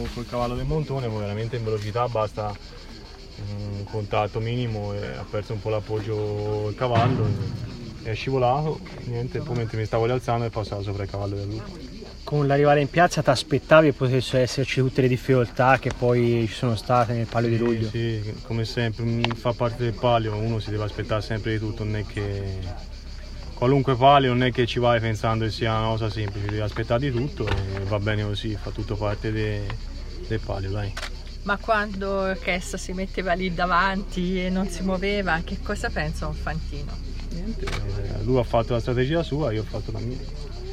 col cavallo del montone, poi veramente in velocità basta un contatto minimo e ha perso un po' l'appoggio il cavallo, è scivolato, niente, poi mentre mi stavo rialzando è passato sopra il cavallo del lupo. Con l'arrivare in piazza ti aspettavi che potessero esserci tutte le difficoltà che poi ci sono state nel Palio di Luglio? Sì, come sempre fa parte del palio, uno si deve aspettare sempre di tutto, non è che qualunque palio non è che ci vai pensando che sia una cosa semplice, devi aspettare di tutto e va bene così, fa tutto parte del palio, dai. Ma quando Chessa si metteva lì davanti e non si muoveva, che cosa pensa un fantino? Niente, lui ha fatto la strategia sua, io ho fatto la mia.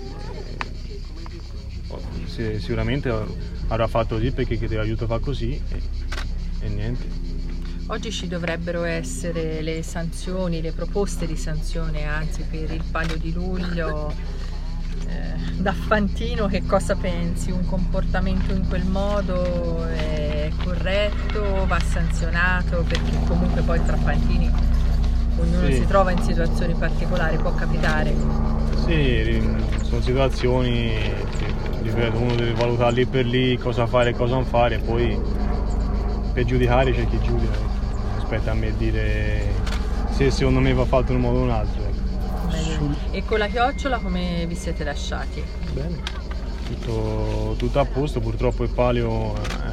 Sicuramente avrà fatto così perché chiedeva aiuto a fare così e niente. Oggi ci dovrebbero essere le sanzioni, le proposte di sanzione anzi per il Palio di Luglio. Da fantino che cosa pensi? Un comportamento in quel modo è corretto, va sanzionato? Perché comunque poi tra fantini ognuno si trova in situazioni particolari, può capitare. Sì, sono situazioni che, ripeto, uno deve valutare lì per lì cosa fare e cosa non fare, poi per giudicare c'è chi giudica, aspetta a me dire se secondo me va fatto in un modo o in un altro. E con la chiocciola come vi siete lasciati? Bene, tutto a posto, purtroppo il palio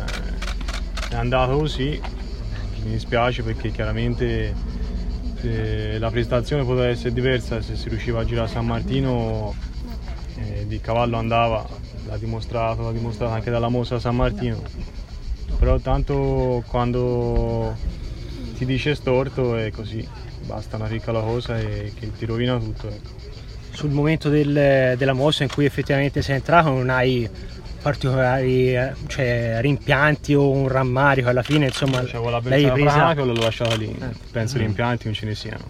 è andato così, mi dispiace perché chiaramente la prestazione poteva essere diversa se si riusciva a girare a San Martino, il cavallo andava, l'ha dimostrato anche dalla mossa a San Martino, però tanto quando ti dice storto è così, basta una piccola cosa e che ti rovina tutto. Ecco. Sul momento della mossa in cui effettivamente sei entrato non hai particolari rimpianti o un rammarico alla fine, insomma l'hai presa? L'ho lasciata lì, penso rimpianti non ce ne siano.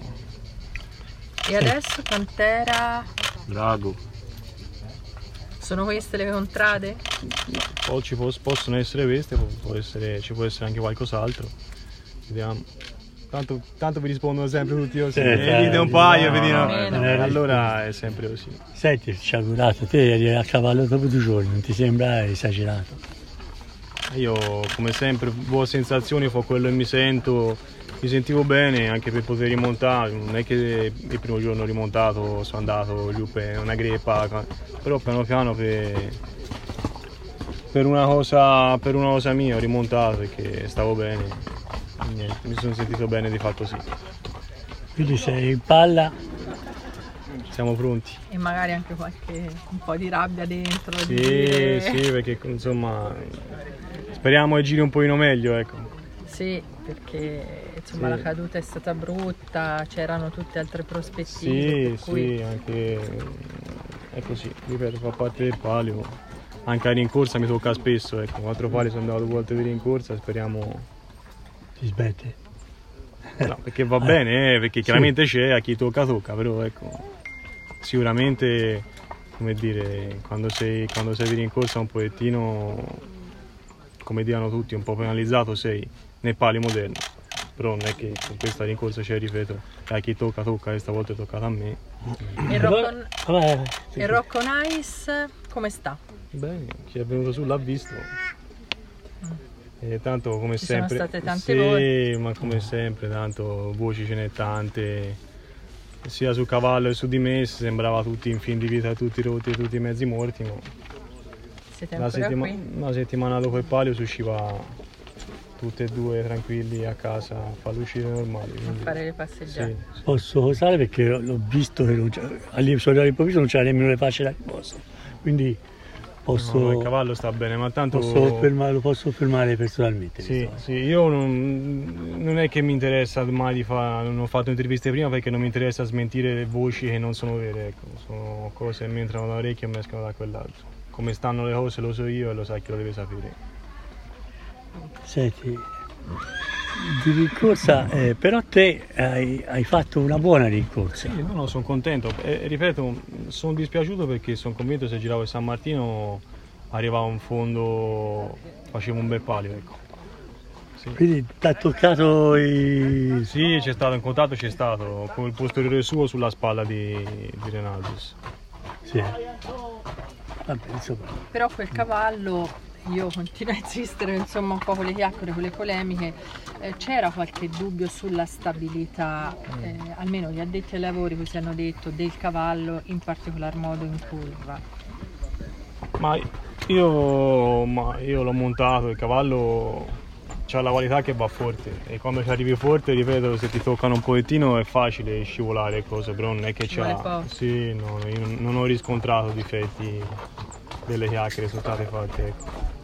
E adesso Pantera? Drago. Sono queste le contrade? Poi possono essere queste, ci può essere anche qualcos'altro, vediamo. Tanto vi rispondono sempre tutti così, dite un paio, allora è sempre così. Senti, ci ha durato, te eri a cavallo dopo 2 giorni, non ti sembra esagerato? Io come sempre buone sensazioni, fa quello che mi sentivo bene anche per poter rimontare, non è che il primo giorno ho rimontato, sono andato giù per una greppa, però piano piano per una cosa mia ho rimontato perché stavo bene. Niente, mi sono sentito bene di fatto sì. Quindi sei in palla? Siamo pronti. E magari anche un po' di rabbia dentro. Sì, perché insomma speriamo che giri un pochino meglio, ecco. Sì, perché insomma la caduta è stata brutta, c'erano tutte altre prospettive. Sì, anche è così, ripeto, fa parte del palio. Anche la rincorsa mi tocca spesso, ecco, 4 pali sono andato 2 volte di rincorsa, speriamo. Si smette? No, perché va bene, perché chiaramente c'è, a chi tocca, però ecco, sicuramente, come dire, quando sei di rincorsa un pochettino, come dicono tutti, un po' penalizzato sei nel palio moderno, però non è che con questa rincorsa c'è, ripeto, a chi tocca, questa volta è toccata a me. E Rocco Nice come sta? Bene, chi è venuto su l'ha visto. Tanto come ci sempre, sono state tante voci. Ma come sempre, tanto voci ce n'è tante, sia sul cavallo che su di me, sembrava tutti in fin di vita, tutti rotti e tutti mezzi morti, ma siete ancora qui? Una settimana dopo il palio si usciva tutti e 2 tranquilli a casa a fare l'uscita normale. A fare le passeggiate. Sì. Posso cosare perché l'ho visto che all'improvviso non c'era nemmeno le facce da riposo, quindi posso, no, il cavallo sta bene, ma tanto lo posso fermare personalmente. Sì, io non è che mi interessa mai di fare, non ho fatto interviste prima perché non mi interessa smentire le voci che non sono vere, ecco. Sono cose che mi entrano da orecchio e mi escono da quell'altro. Come stanno le cose lo so io e lo sa chi lo deve sapere. Senti, di rincorsa, però te hai fatto una buona rincorsa. Sì, no, sono contento. Ripeto, sono dispiaciuto perché sono convinto che se giravo a San Martino arrivavo in fondo, facevo un bel palio, ecco. Sì. Quindi ti ha toccato Sì, c'è stato un contatto, con il posteriore suo sulla spalla di Renaldis. Sì. Vabbè, insomma. Però quel cavallo io continuo a insistere insomma un po' con le chiacchiere, con le polemiche, c'era qualche dubbio sulla stabilità, almeno gli addetti ai lavori così hanno detto, del cavallo, in particolar modo in curva? Ma io l'ho montato, il cavallo c'ha la qualità che va forte e quando ci arrivi forte, ripeto, se ti toccano un pochettino è facile scivolare e cose, però non è che c'ha... Sì, no, io non ho riscontrato difetti delle chiacchiere sono state fatte, ecco.